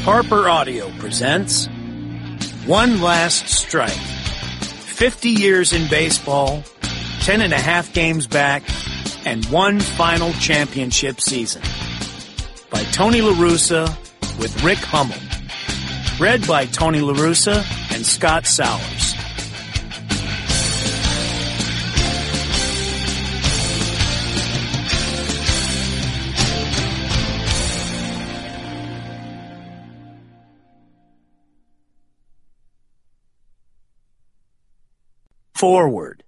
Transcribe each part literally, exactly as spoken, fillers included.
Harper Audio presents One Last Strike. fifty years in baseball, ten and a half games back, and one final championship season. By Tony La Russa with Rick Hummel. Read by Tony La Russa and Scott Sowers. Forward.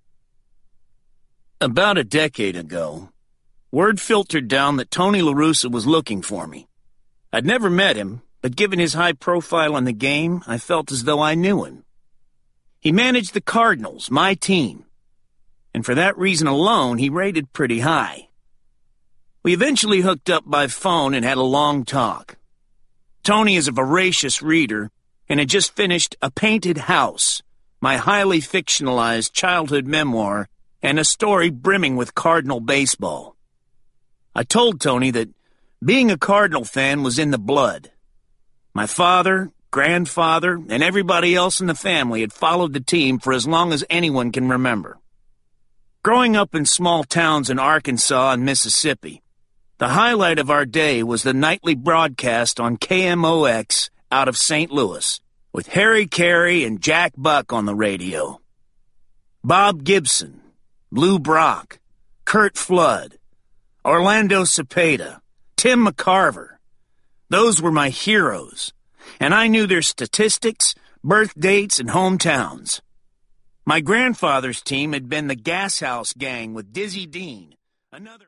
About a decade ago, word filtered down that Tony La Russa was looking for me. I'd never met him, but given his high profile in the game, I felt as though I knew him. He managed the Cardinals, my team, and for that reason alone, he rated pretty high. We eventually hooked up by phone and had a long talk. Tony is a voracious reader and had just finished A Painted House, my highly fictionalized childhood memoir, and a story brimming with Cardinal baseball. I told Tony that being a Cardinal fan was in the blood. My father, grandfather, and everybody else in the family had followed the team for as long as anyone can remember. Growing up in small towns in Arkansas and Mississippi, the highlight of our day was the nightly broadcast on K M O X out of Saint Louis, with Harry Carey and Jack Buck on the radio. Bob Gibson, Lou Brock, Curt Flood, Orlando Cepeda, Tim McCarver. Those were my heroes, and I knew their statistics, birth dates, and hometowns. My grandfather's team had been the Gas House Gang with Dizzy Dean, another...